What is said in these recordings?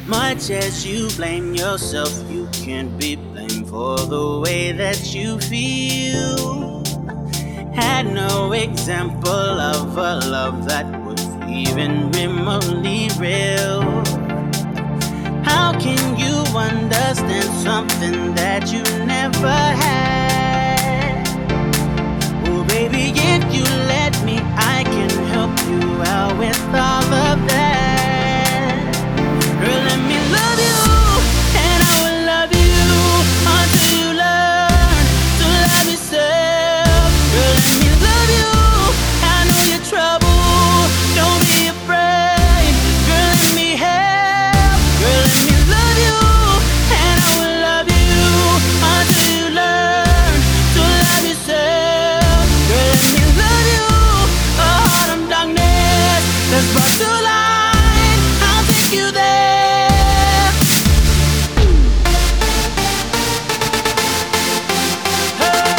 Much as you blame yourself, you can't be blamed for the way that you feel. Had no example of a love that was even remotely real. How can you understand something that you never had? Oh, baby, if you let me, I can help you out with all of that. Girl, let me love you, and I will love you until you learn to love yourself. Girl, let me love you, I know you're trouble, don't be afraid. Girl, let me help. Girl, let me love you, and I will love you until you learn to love yourself. Girl, let me love you, a heart of darkness that's brought to light. I'll take you there. Hey.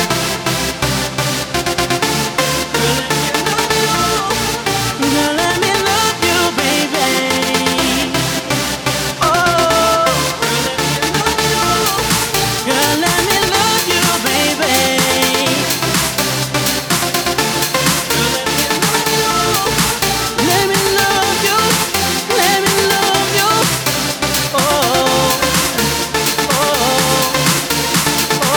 Girl, let me love you, baby. Oh, girl, let me love you, baby. Let me love you, let me love you. Oh, oh, oh,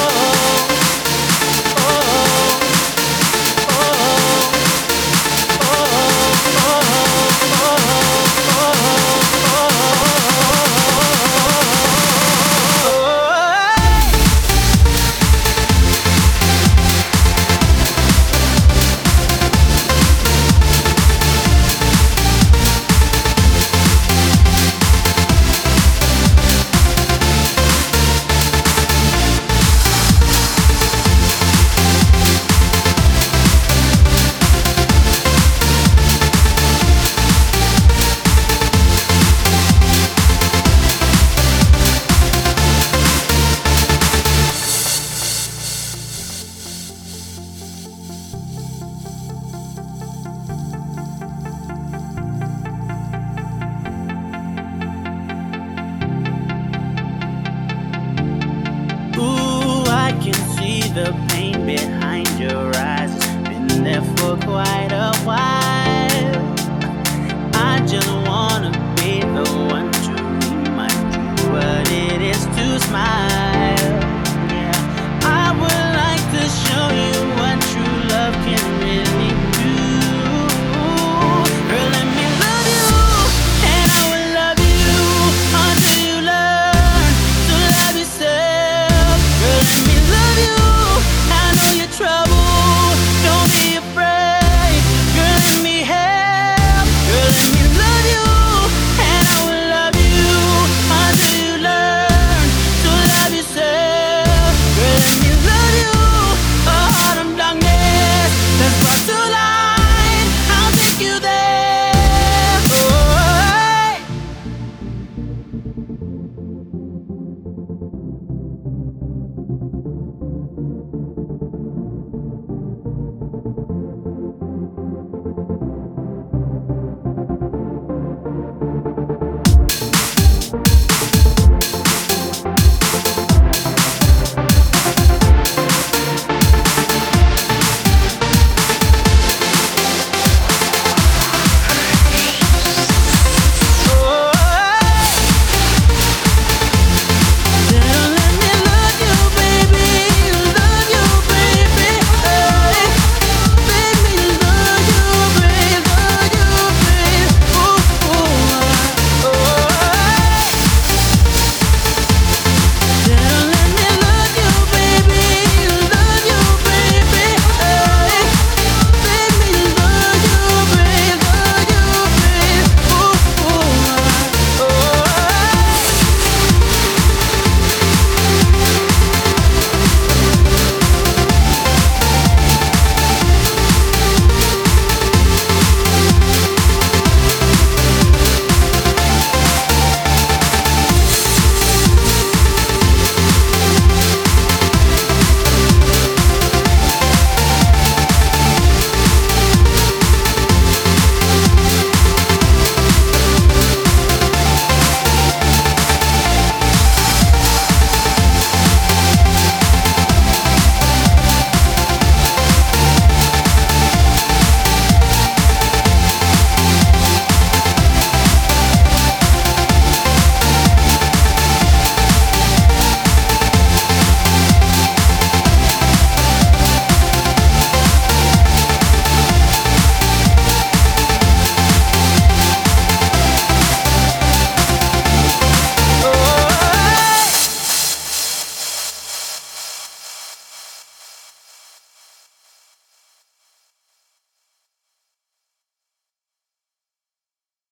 ooh, I can see the pain behind your eyes. It's been there for quite a while.